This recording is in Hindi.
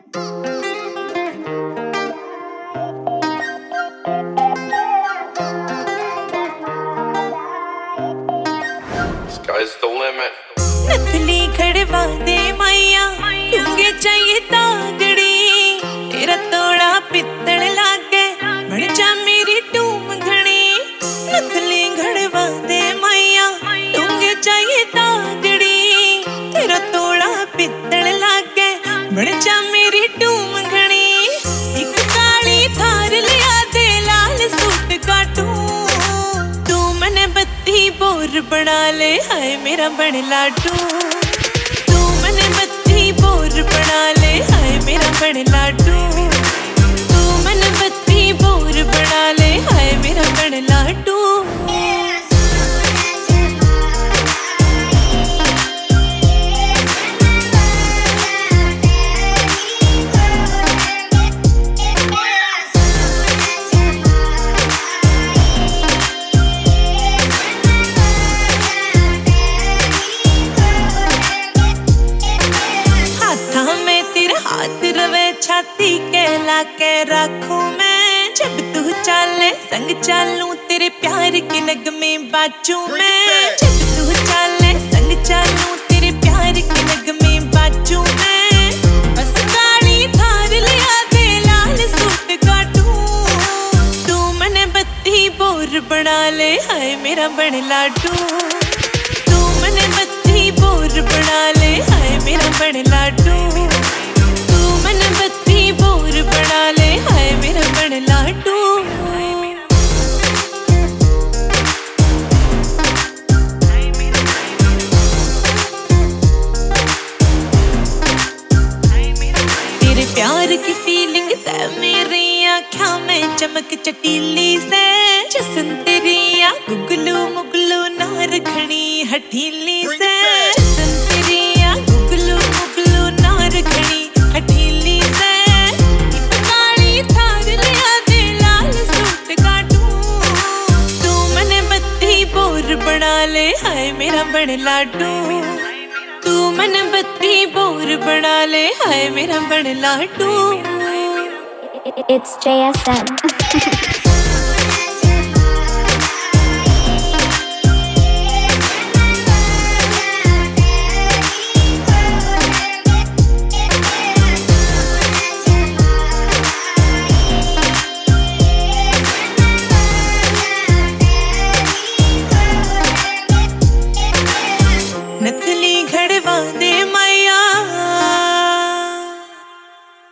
Sky's the limit. नकली खड़वा दे माया तुंगे चाहिए तागड़ी तेरा तोड़ा पित्तल लागे बन जा मेरी टूम घड़ी नकली खड़वा दे माया तुंगे चाहिए तागड़ी तेरा तोड़ा पित्तल लागे बन जा मेरी टूम घड़ी एक काली थार लिया दे लाल सूट काटू तू मने बत्ती बोर बना ले हाय मेरा बन लाडू तू मने बत्ती बोर बना ले हाय मेरा बन लाडू तू मने बत्ती बोर बना ले हाय मेरा बन लाडू हाथ रवे छाती के लाके रखूं मैं जब तू चले संग चलूं तेरे प्यार के नगमे बाजू मैं जब तू चले संग चलूं तेरे प्यार के नगमे बाजू मैं बस गाड़ी थार लिया दे लाल सूट काटू तू मने बत्ती बोर बना ले हाय मेरा बन लाडू तू मने बत्ती बोर बना ले हाय मेरा बन लाडू मन बत्ती बोर बना ले हाय मेरा बन लाडू तेरे प्यार की फीलिंग तै मेरी आँखों में चमक चटीली से जसन तेरी गुगलू मुगलू ना रखनी हठीली से जसन तेरी गुगलू मुगलू ना रखनी हठीली से काली थार लिया दे लाल सूट काटू तू मने बत्ती बोर बना ले हाय मेरा बन लाडू तू मने बत्ती बोर बना ले हाय मेरा बन लाडू It's JSN.